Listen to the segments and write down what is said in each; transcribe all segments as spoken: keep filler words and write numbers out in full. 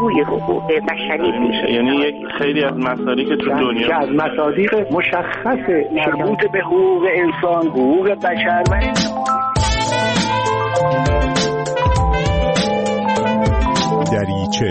توی حقوق بشری میشه. یعنی یک خیلی از مصادیق که تو دنیا که از مصادیق مشخص مربوط به حقوق انسان، حقوق بشر و دریچه.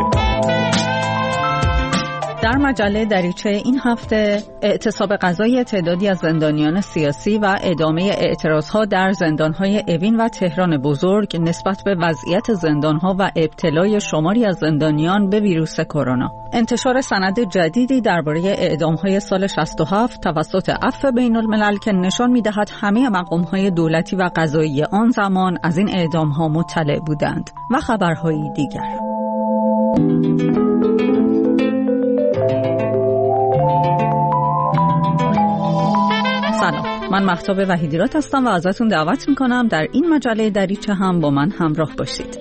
در مجله دریچه این هفته اعتصاب قضایی تعدادی از زندانیان سیاسی و ادامه اعتراضها در زندانهای اوین و تهران بزرگ نسبت به وضعیت زندانها و ابتلای شماری از زندانیان به ویروس کرونا. انتشار سند جدیدی درباره اعدامهای سال شصت و هفت توسط عفو بین الملل که نشان می‌دهد همه مقام‌های دولتی و قضایی آن زمان از این اعدامها مطلع بودند و خبرهایی دیگر. سلام، من مهتاب وحیدیراد هستم و ازتون دعوت میکنم در این مجله دریچه هم با من همراه باشید.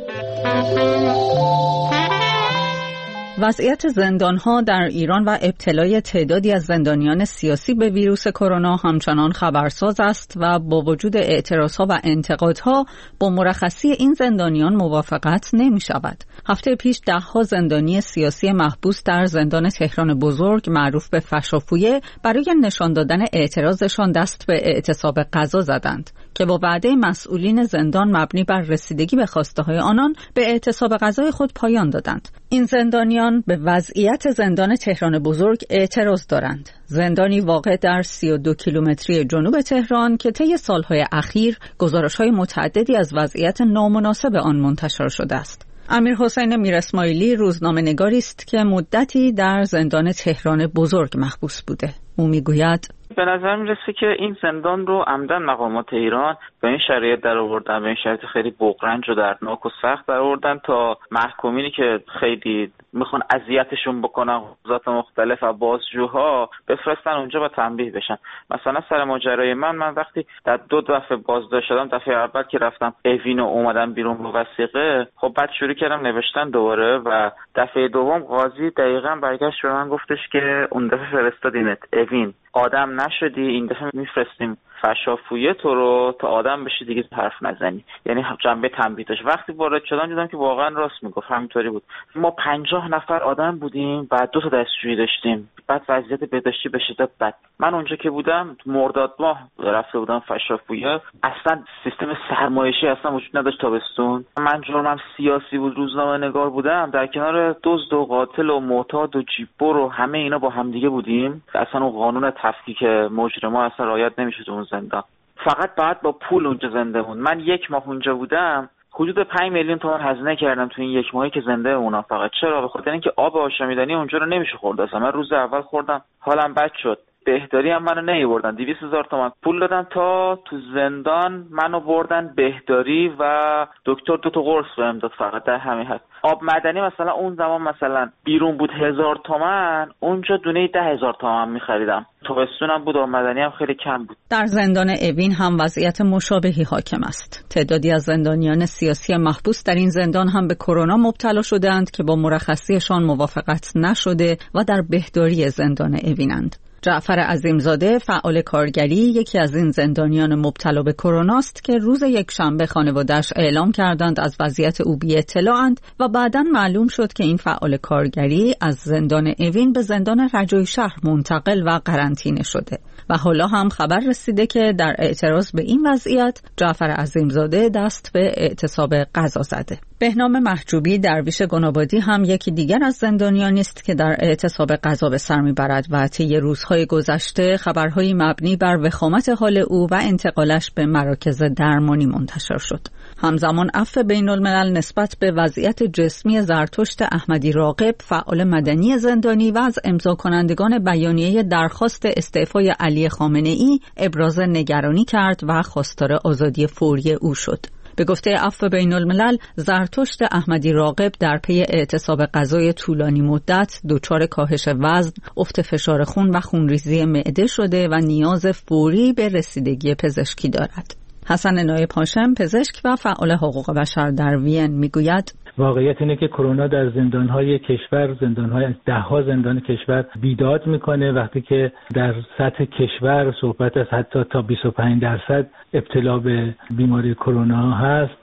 وضعیت زندان‌ها در ایران و ابتلای تعدادی از زندانیان سیاسی به ویروس کرونا همچنان خبرساز است و با وجود اعتراضها و انتقادها با مرخصی این زندانیان موافقت نمی‌شود. هفته پیش ده‌ها زندانی سیاسی محبوس در زندان تهران بزرگ معروف به فشافویه برای نشان دادن اعتراضشان دست به اعتصاب غذا زدند که با وعده مسئولین زندان مبنی بر رسیدگی به خواسته‌های آنان به اعتصاب غذای خود پایان دادند. این زندانیان به وضعیت زندان تهران بزرگ اعتراض دارند. زندانی واقع در سی و دو کیلومتری جنوب تهران که طی سالهای اخیر گزارش‌های متعددی از وضعیت نامناسب آن منتشر شده است. امیر حسین میر اسماعیلی روزنامه‌نگاری است که مدتی در زندان تهران بزرگ محبوس بوده. او میگوید به نظر میرسه که این زندان رو عمدن مقامات ایران به این شرایط در آوردن، به این شرایط خیلی بغرنج و دردناک و سخت در آوردن تا محکومینی که خیلی میخوان اذیتشون بکنن، قضات مختلف و بازجوها بفرستن اونجا و تنبیه بشن. مثلا سر ماجرای من من وقتی در دو دفعه بازداشت شدم، دفعه اول که رفتم اوین و اومدم بیرون با وثیقه، خب بعد شروع کردم نوشتن دوباره و دفعه دوم قاضی دقیقاً برگشت به من گفتش که اون دفعه فرستادیمت اوین، آدم نشدی، این دفعه میفرستیم فشافویه تو رو تا آدم بشی دیگه حرف نزنی. یعنی جنبه تنبیه داشت. وقتی وارد شدم دیدم که واقعا راست میگفت، همینطوری بود. ما پنجاه نفر آدم بودیم، بعد دو تا دستشویی داشتیم، بعد وضعیت بهداشتی به شدت بد. من اونجا که بودم مرداد ماه رفته بودم فشافویه، اصلا سیستم سرمایشی اصلا وجود نداشت تابستون. من جرمم سیاسی بود، روزنامه نگار بودم، در کنار دزد و قاتل و معتاد و جیببر و همه اینا با همدیگه بودیم. اصلا اون قانون تفکیک مجرما اصلا رعایت نمیشد اون زندان. فقط بعد با پول اونجا زنده بود. من یک ماه اونجا بودم، حدود پنج میلیون تومان هزینه کردم تو این یک ماهی که زنده اونا. فقط چرا؟ به خاطر اینکه آب آشامیدنی اونجا رو نمیشه خورد. اصلا من روز اول خوردم حالم بد شد. بهداری هم منو نمیبردن، دویست هزار تومان پول دادم تا تو زندان منو بردن بهداری و دکتر دو تا قرص بهم داد. فقط در همین حد. آب معدنی مثلا اون زمان مثلا بیرون بود هزار تومان، اونجا دونه ده هزار تومان میخریدم. تابستونم بود، آب معدنی هم خیلی کم بود. در زندان اوین هم وضعیت مشابهی حاکم است. تعدادی از زندانیان سیاسی محبوس در این زندان هم به کرونا مبتلا شدند که با مرخصیشان موافقت نشده و در بهداری زندان اوینند. جعفر عظیمزاده فعال کارگری یکی از این زندانیان مبتلا به کرونا است که روز یکشنبه خانواده‌اش اعلام کردند از وضعیت او بی اطلاع‌اند و بعداً معلوم شد که این فعال کارگری از زندان اوین به زندان رجایی شهر منتقل و قرنطینه شده و حالا هم خبر رسیده که در اعتراض به این وضعیت جعفر عظیمزاده دست به اعتصاب غذا زده. بهنام محجوبی درویش گنابادی هم یکی دیگر از زندانیانی است که در اعتصاب غذا به سر میبرد و طی روزهای گذشته خبرهایی مبنی بر وخامت حال او و انتقالش به مراکز درمانی منتشر شد. همزمان عفو بین الملل نسبت به وضعیت جسمی زرتشت احمدی راغب فعال مدنی زندانی و از امضا کنندگان بیانیه درخواست استعفای علی خامنه‌ای ابراز نگرانی کرد و خواستار آزادی فوری او شد. به گفته عفو بین الملل، زرتشت احمدی راغب در پی اعتصاب غذای طولانی مدت دچار کاهش وزن، افت فشار خون و خونریزی معده شده و نیاز فوری به رسیدگی پزشکی دارد. حسن نایب هاشم، پزشک و فعال حقوق بشر در وین، میگوید واقعیت اینه که کرونا در زندان‌های کشور، زندان‌های ده‌ها زندان کشور بیداد میکنه. وقتی که در سطح کشور صحبت از حتی تا بیست و پنج درصد ابتلا به بیماری کرونا هست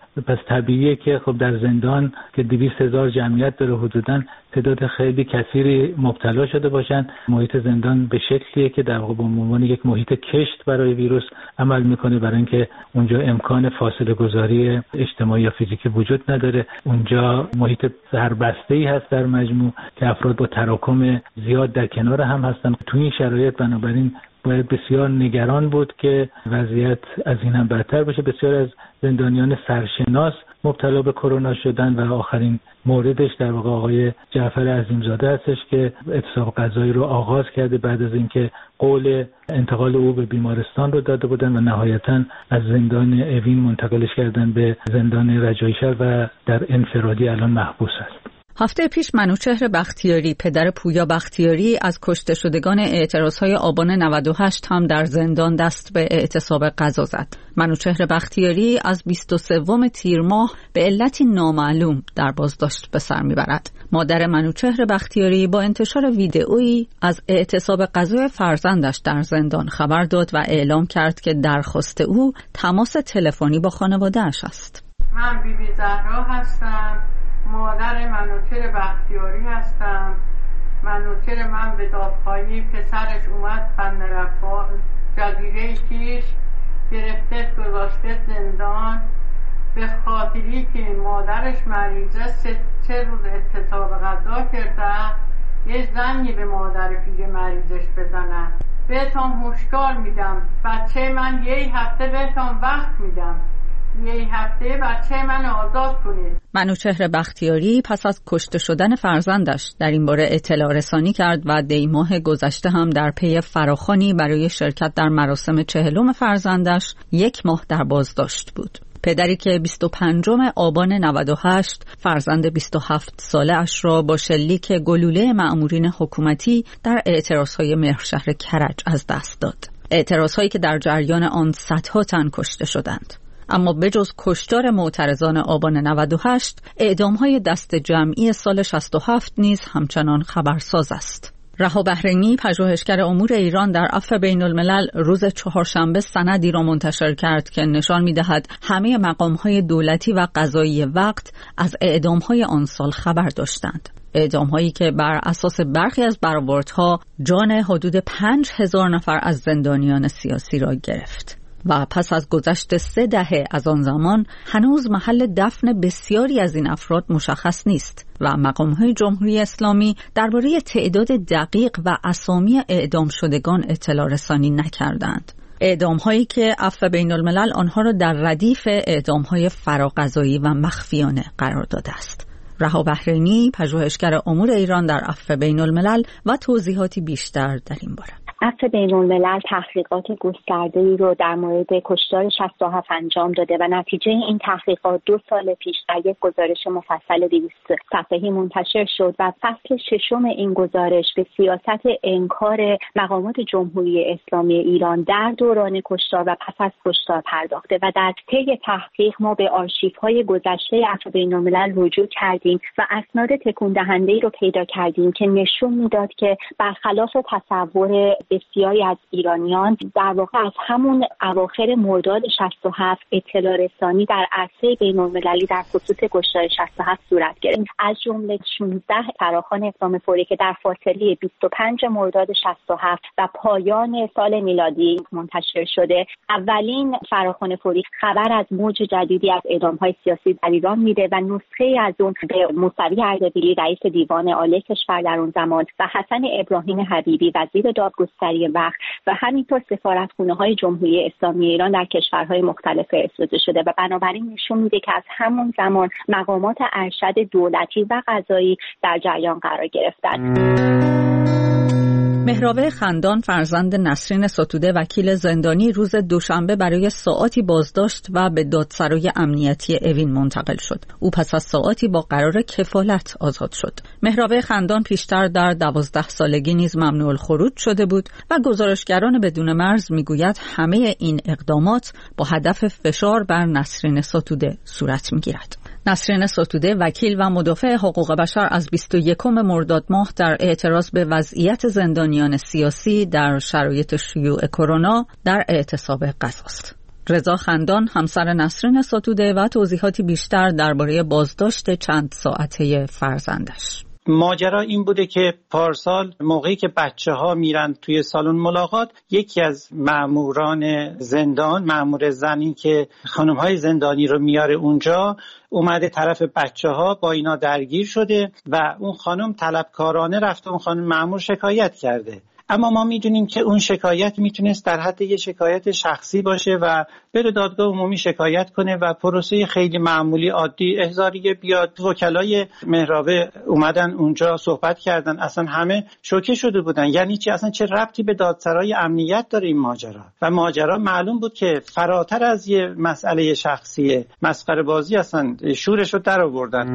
پس طبیعیه که خب در زندان که دویست هزار جمعیت داره حدوداً تعداد خیلی کثیری مبتلا شده باشن. محیط زندان به شکلیه که در واقع به عنوان یک محیط کشت برای ویروس عمل میکنه، برای اینکه اونجا امکان فاصله گذاری اجتماعی یا فیزیکی وجود نداره. اونجا محیط سربسته‌ای هست در مجموع که افراد با تراکم زیاد در کنار هم هستن. تو این شرایط بنابراین باید بسیار نگران بود که وضعیت از این هم بدتر بشه. بسیار از زندانیان سرشناس مبتلا به کرونا شدن و آخرین موردش در واقع آقای جعفر عظیمزاده هستش که اعتصاب غذایی رو آغاز کرده بعد از اینکه قول انتقال او به بیمارستان رو داده بودن و نهایتاً از زندان اوین منتقلش کردن به زندان رجایی شهر و در انفرادی الان محبوس است. هفته پیش منوچهر بختیاری، پدر پویا بختیاری، از کشته شدگان اعتراضهای آبان نود و هشت هم در زندان دست به اعتصاب غذا زد. منوچهر بختیاری از بیست و سوم تیر ماه به علتی نامعلوم در بازداشت به سر میبرد. مادر منوچهر بختیاری با انتشار ویدئویی از اعتصاب غذای فرزندش در زندان خبر داد و اعلام کرد که درخواست او تماس تلفنی با خانواده‌اش است. من بی بی زهرا هستم، مادر منوچهر بختیاری هستم. منوچهر من به دادخواهی پسرش اومد فن رفاه جزیره کیش گرفته گذاشته زندان به خاطری که مادرش مریضه سه, سه روز اعتصاب غذا کرده، یه زنی به مادر پیر مریضش بزنن. بهتون هشدار میدم، بچه من یه هفته بهتون وقت میدم، یه هفته بچه من آزاد کنید. منوچهر بختیاری پس از کشته شدن فرزندش در این باره اطلاع رسانی کرد و دی ماه گذشته هم در پی فراخوانی برای شرکت در مراسم چهلم فرزندش یک ماه در بازداشت بود. پدری که بیست و پنجم آبان نود و هشت فرزند بیست و هفت ساله اش را با شلیک گلوله مأمورین حکومتی در اعتراضهای مهرشهر کرج از دست داد. اعتراضهایی که در جریان آن صدها تن کشته شدند. اما بجز کشتار معترضان آبان نود و هشت، اعدام‌های دست جمعی سال شصت و هفت نیز همچنان خبرساز است. رها بحرینی، پژوهشگر امور ایران، در عفو بین الملل روز چهارشنبه سندی را منتشر کرد که نشان می‌دهد همه مقام‌های دولتی و قضایی وقت از اعدام‌های آن سال خبر داشتند. اعدام‌هایی که بر اساس برخی از برآوردها جان حدود پنج هزار نفر از زندانیان سیاسی را گرفت. و پس از گذشت سه دهه از آن زمان هنوز محل دفن بسیاری از این افراد مشخص نیست و مقام‌های جمهوری اسلامی درباره تعداد دقیق و اسامی اعدام شدگان اطلاع رسانی نکردند. اعدام‌هایی که عفو بین الملل آنها را در ردیف اعدام‌های فراقضایی و مخفیانه قرار داده است. رها بحرینی، پژوهشگر امور ایران، در عفو بین الملل و توضیحاتی بیشتر در این باره. عفو بین الملل تحقیقات گسترده‌ای رو در مورد کشتار شصت و هفت انجام داده و نتیجه این تحقیقات دو سال پیش در یک گزارش مفصل دویست صفحه‌ای منتشر شد و فصل ششم این گزارش به سیاست انکار مقامات جمهوری اسلامی ایران در دوران کشتار و پس از کشتار پرداخته و در طی تحقیق ما به آرشیوهای گذشته عفو بین الملل رجوع کردیم و اسناد تکون دهنده‌ای رو پیدا کردیم که نشون میداد که برخلاف تصور بسیاری از ایرانیان در واقع از همون اواخر مرداد شصت و هفت اطلاع رسانی در عرصه بین‌المللی در خصوص کشتار شصت و هفت صورت گرفت. از جمله شانزده فراخوان اقدام فوری که در فاصله بیست و پنج مرداد شصت و هفت و پایان سال میلادی منتشر شده. اولین فراخوان فوری خبر از موج جدیدی از اعدام‌های سیاسی در ایران میده و نسخه از اون به موسوی اردبیلی رئیس دیوان عالی کشور در اون زمان و حسن ابراهیم حبیبی وزیر دادگستری وقت و همینطور سفارتخانه‌های جمهوری اسلامی ایران در کشورهای مختلف فرستاده شده و بنابراین نشون میده که از همون زمان مقامات ارشد دولتی و قضایی در جریان قرار گرفتند. مهرابه خندان، فرزند نسرین ستوده، وکیل زندانی، روز دوشنبه برای ساعاتی بازداشت و به دادسرای امنیتی اوین منتقل شد. او پس از ساعاتی با قرار کفالت آزاد شد. مهرابه خندان پیشتر در دوازده سالگی نیز ممنوع الخروج شده بود و گزارشگران بدون مرز میگوید همه این اقدامات با هدف فشار بر نسرین ستوده صورت میگیرد. نسرین ستوده، وکیل و مدافع حقوق بشر، از بیست و یکم مرداد ماه در اعتراض به وضعیت زندانیان سیاسی در شرایط شیوع کرونا در اعتصاب غذاست. رضا خندان همسر نسرین ستوده و توضیحاتی بیشتر درباره بازداشت چند ساعته فرزندش. ماجرا این بوده که پارسال موقعی که بچه ها میرن توی سالن ملاقات، یکی از ماموران زندان، مامور زنی که خانم های زندانی رو میاره اونجا، اومده طرف بچه ها با اینا درگیر شده و اون خانم طلبکارانه رفته اون خانم مامور شکایت کرده. اما ما میدونیم که اون شکایت میتونست در حد یه شکایت شخصی باشه و بره دادگاه عمومی شکایت کنه و پروسه خیلی معمولی عادی احضاریه بیاد. وکلای مهرابه اومدن اونجا صحبت کردن، اصلا همه شوکه شده بودن. یعنی چی؟ اصلا چه ربطی به دادسرای امنیت داره این ماجرا؟ و ماجرا معلوم بود که فراتر از یه مسئله شخصیه، مسخره بازی، اصلا شورش رو در آوردن.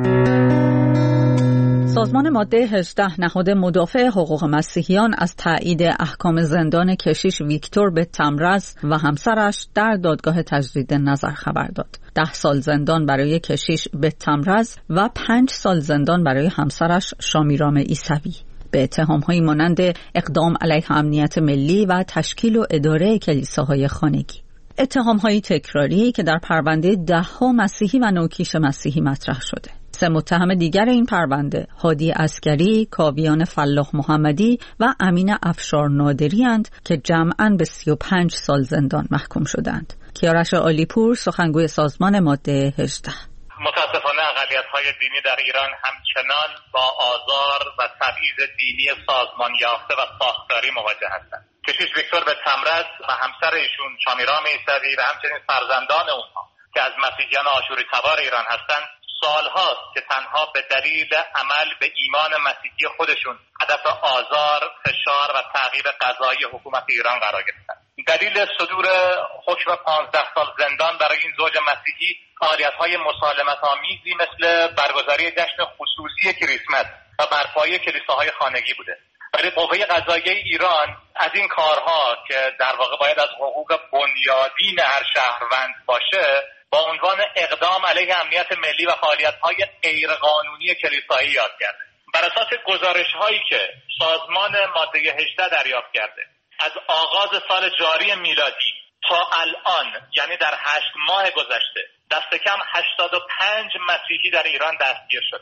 سازمان ماده هجده نهاد مدافع حقوق مسیحیان از تایید احکام زندان کشیش ویکتور بتمرز و همسرش در دادگاه تجدید نظر خبر داد. ده سال زندان برای کشیش بتمرز و پنج سال زندان برای همسرش شامیرام عیسوی به اتهام‌هایی مانند اقدام علیه امنیت ملی و تشکیل و اداره کلیساهای خانگی. اتهام‌های تکراری که در پرونده ده‌ها مسیحی و نوکیش مسیحی مطرح شده. سه متهم دیگر این پرونده، هادی عسکری، کاویان فلاح محمدی و امین افشار نادری اند که جمعاً به سی و پنج سال زندان محکوم شدند. کیارش عالیپور، سخنگوی سازمان ماده هجده: متاسفانه اقلیت‌های دینی در ایران همچنان با آزار و تبعیض دینی سازمان یافته و ساختاری مواجه هستند. کشیش ویکتور بتمرز و همسر ایشون شامیرام عیسوی و همچنین فرزندان اونها که از مسیحیان آشوری تبار ایران هستند، سالهاست که تنها به دلیل عمل به ایمان مسیحی خودشون هدف آزار، فشار و تعقیب قضایی حکومت ایران قرار گرفتند. دلیل صدور حکم پانزده سال زندان برای این زوج مسیحی فعالیت‌های مسالمت‌آمیزی مثل برگزاری جشن خصوصی کریسمس و برپایی کلیساهای خانگی بوده. ولی قوه قضاییه ایران از این کارها که در واقع باید از حقوق بنیادین هر شهروند باشه، با عنوان اقدام علیه امنیت ملی و فعالیت‌های غیرقانونی کلیسایی یاد کرده. بر اساس گزارش‌هایی که سازمان ماده هجده دریافت کرده، از آغاز سال جاری میلادی تا الان، یعنی در هشت ماه گذشته، دست کم هشتاد و پنج مسیحی در ایران دستگیر شده.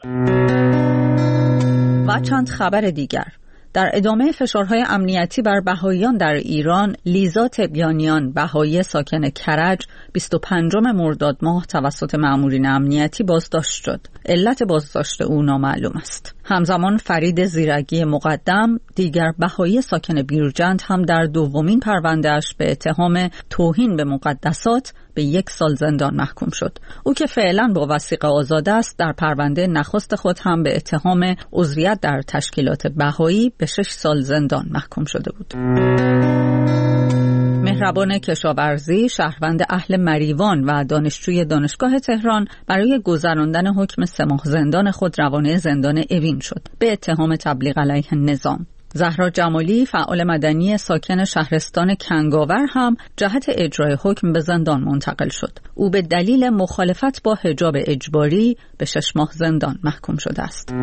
و چند خبر دیگر. در ادامه فشارهای امنیتی بر بهائیان در ایران، لیزا تبیانیان، بهائی ساکن کرج، بیست و پنجم مرداد ماه توسط مأمورین امنیتی بازداشت شد. علت بازداشت او نامعلوم است. همزمان فرید زیرگی مقدم، دیگر بهائی ساکن بیرجند، هم در دومین پرونده‌اش به اتهام توهین به مقدسات به یک سال زندان محکوم شد. او که فعلا با وثیقه آزاد است، در پرونده نخست خود هم به اتهام عضویت در تشکیلات بهائی به شش سال زندان محکوم شده بود. مهربان کشاورزی، شهروند اهل مریوان و دانشجوی دانشگاه تهران، برای گذراندن حکم سه ماه زندان خود روانه زندان اوین شد به اتهام تبلیغ علیه نظام. زهرا جمالی، فعال مدنی ساکن شهرستان کنگاور، هم جهت اجرای حکم به زندان منتقل شد. او به دلیل مخالفت با حجاب اجباری به شش ماه زندان محکوم شده است.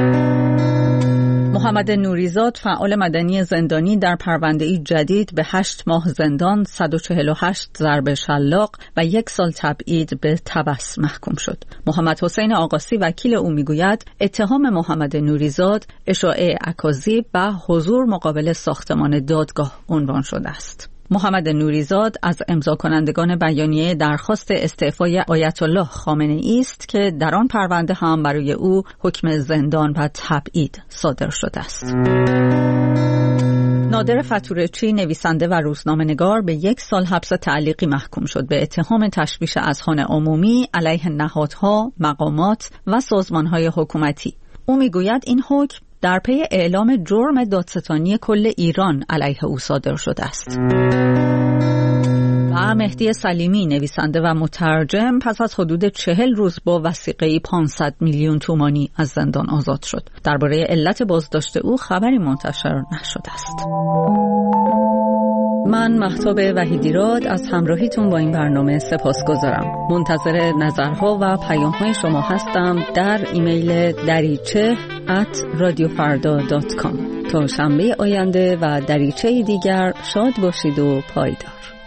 محمد نوریزاد، فعال مدنی زندانی، در پرونده‌ای جدید به هشت ماه زندان، صد و چهل و هشت ضرب شلاق و یک سال تبعید به تبس محکوم شد. محمد حسین آقاسی، وکیل او، میگوید اتهام محمد نوریزاد اشاعه اکاذیب و حضور مقابل ساختمان دادگاه عنوان شده است. محمد نوریزاد از امضا کنندگان بیانیه درخواست استعفای آیت الله خامنه‌ای است که در آن پرونده هم برای او حکم زندان و تبعید صادر شده است. نادر فتورچی، نویسنده و روزنامه‌نگار، به یک سال حبس تعلیقی محکوم شد به اتهام تشویش اذهان عمومی علیه نهادها، مقامات و سازمان‌های حکومتی. او میگوید این حکم در پی اعلام جرم دادستانی کل ایران علیه او صادر شده است. و مهدی سلیمی، نویسنده و مترجم، پس از حدود چهل روز با وثیقه‌ای پانصد میلیون تومانی از زندان آزاد شد. درباره علت بازداشت او خبری منتشر نشده است. من مهتاب وحیدیراد از همراهیتون با این برنامه سپاسگزارم. منتظر نظرها و پیام‌های شما هستم در ایمیل دریچه ات رادیو فردا دات کام. تا شنبه آینده و دریچه دیگر، شاد باشید و پایدار.